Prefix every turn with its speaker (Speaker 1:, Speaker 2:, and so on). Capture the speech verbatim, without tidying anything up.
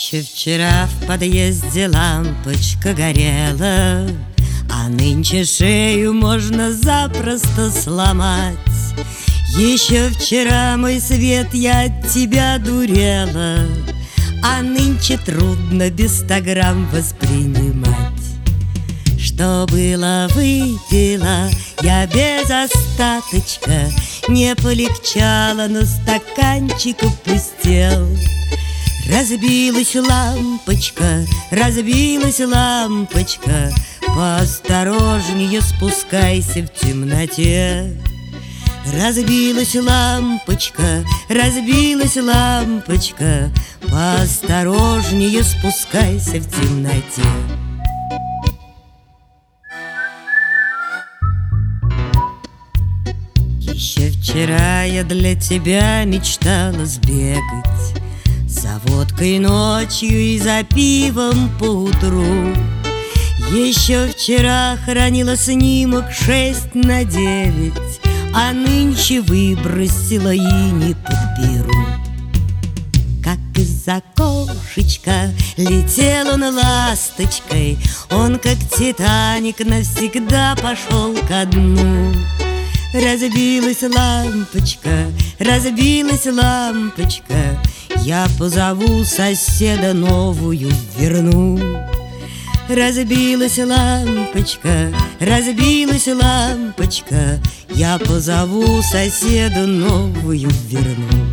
Speaker 1: Еще вчера в подъезде лампочка горела, а нынче шею можно запросто сломать. Еще вчера, мой свет, я от тебя дурела, а нынче трудно без ста грамм воспринимать. Что было, выпила я без остаточка, не полегчало, но стаканчик опустел. Разбилась лампочка, разбилась лампочка, поосторожнее спускайся в темноте. Разбилась лампочка, разбилась лампочка, поосторожнее спускайся в темноте. Еще вчера я для тебя мечтала сбегать за водкой ночью и за пивом поутру. Еще вчера хранила снимок шесть на девять, а нынче выбросила и не подберу. Как из окошечка летел он ласточкой, он, как Титаник, навсегда пошел ко дну. Разбилась лампочка, разбилась лампочка, я позову соседа, новую верну. Разбилась лампочка, разбилась лампочка, я позову соседа, новую верну.